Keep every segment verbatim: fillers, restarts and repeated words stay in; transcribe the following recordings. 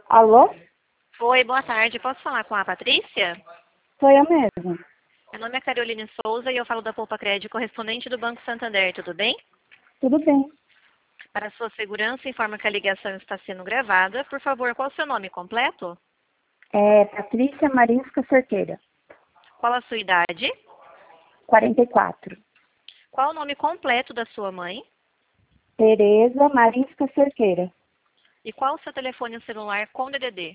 Alô? Oi, boa tarde. Posso falar com a Patrícia? Sou eu mesmo. Meu nome é Caroline Souza e eu falo da Poupa Crédito, correspondente do Banco Santander, tudo bem? Tudo bem. Para sua segurança, informa que a ligação está sendo gravada. Por favor, qual o seu nome completo? É Patrícia Marinsca Cerqueira, Qual a sua idade? quarenta e quatro. Qual o nome completo da sua mãe? Tereza Marinsca Cerqueira. E qual o seu telefone celular com D D D?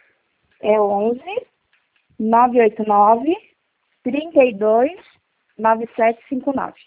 É onze, nove oito nove, trinta e dois, nove sete cinco nove.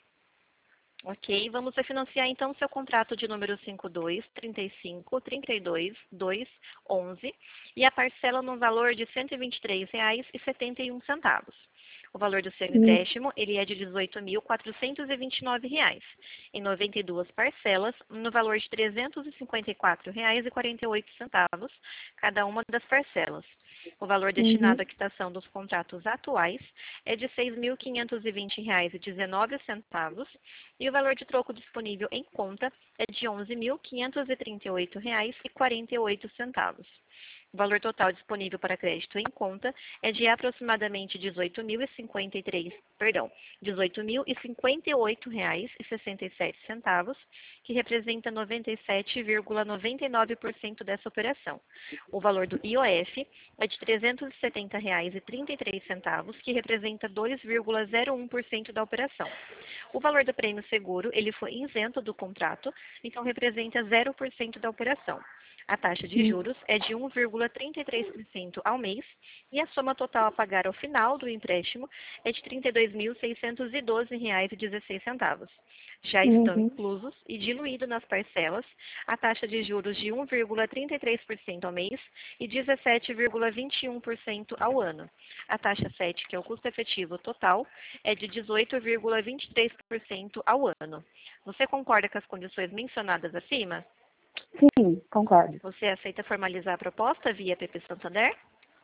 Ok, vamos refinanciar então seu contrato de número cinquenta e dois, trinta e cinco, trinta e dois, dois, onze e a parcela no valor de cento e vinte e três reais e setenta e um centavos. O valor do seu Hum, empréstimo ele é de dezoito mil quatrocentos e vinte e nove reais, em noventa e duas parcelas, no valor de trezentos e cinquenta e quatro reais e quarenta e oito centavos, cada uma das parcelas. O valor Uhum, destinado à quitação dos contratos atuais é de seis mil quinhentos e vinte reais e dezenove centavos e o valor de troco disponível em conta é de onze mil quinhentos e trinta e oito reais e quarenta e oito centavos. O valor total disponível para crédito em conta é de aproximadamente dezoito mil e cinquenta e três, perdão, dezoito mil e cinquenta e oito reais e sessenta e sete centavos, que representa noventa e sete vírgula noventa e nove por cento dessa operação. O valor do I O F é de trezentos e setenta reais e trinta e três centavos, que representa dois vírgula zero um por cento da operação. O valor do prêmio seguro, ele foi isento do contrato, então representa zero por cento da operação. A taxa de hum, juros é de um vírgula trinta e três por cento ao mês e a soma total a pagar ao final do empréstimo é de trinta e dois mil seiscentos e doze reais e dezesseis centavos. Já estão uhum, inclusos e diluído nas parcelas a taxa de juros de um vírgula trinta e três por cento ao mês e dezessete vírgula vinte e um por cento ao ano. A taxa sete, que é o custo efetivo total, é de dezoito vírgula vinte e três por cento ao ano. Você concorda com as condições mencionadas acima? sim, concordo. Você aceita formalizar a proposta via P P Santander?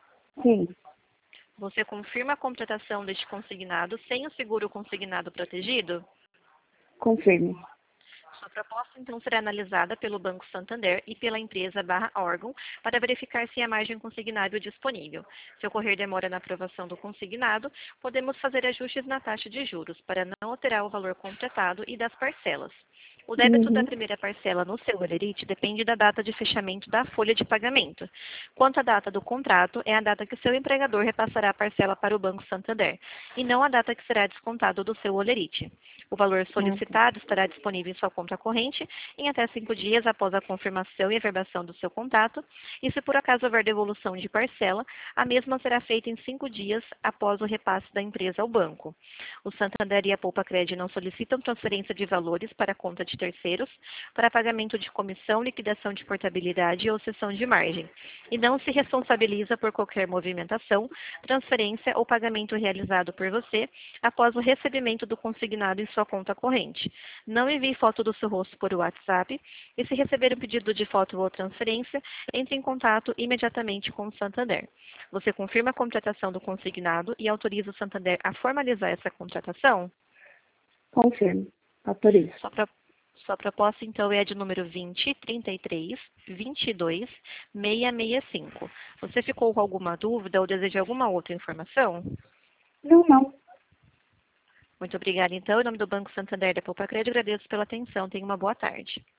Sim, Você confirma a contratação deste consignado sem o seguro consignado protegido? confirme. Sua proposta, então, será analisada pelo Banco Santander e pela empresa barra órgão para verificar se há margem consignável disponível. Se ocorrer demora na aprovação do consignado, podemos fazer ajustes na taxa de juros para não alterar o valor contratado e das parcelas. O débito da Uhum, primeira parcela no seu Olerite depende da data de fechamento da folha de pagamento. Quanto à data do contrato, é a data que o seu empregador repassará a parcela para o Banco Santander, e não a data que será descontado do seu Olerite. O valor ah, tá. solicitado estará disponível em sua conta corrente em até cinco dias após a confirmação e averbação do seu contrato, e se por acaso houver devolução de parcela, a mesma será feita em cinco dias após o repasse da empresa ao banco. O Santander e a Poupa Crédito não solicitam transferência de valores para a conta de terceiros para pagamento de comissão, liquidação de portabilidade ou cessão de margem, e não se responsabiliza por qualquer movimentação, transferência ou pagamento realizado por você após o recebimento do consignado em sua conta corrente. Não envie foto do seu rosto por WhatsApp e, se receber um pedido de foto ou transferência, entre em contato imediatamente com o Santander. Você confirma a contratação do consignado e autoriza o Santander a formalizar essa contratação? Confirme. Autorizo. Sua, pro- sua proposta, então, é a de número vinte, trinta e três, vinte e dois, seiscentos e sessenta e cinco. Você ficou com alguma dúvida ou deseja alguma outra informação? Não, não. Muito obrigada, então. Em nome do Banco Santander da Poupa Crédito, agradeço pela atenção. Tenha uma boa tarde.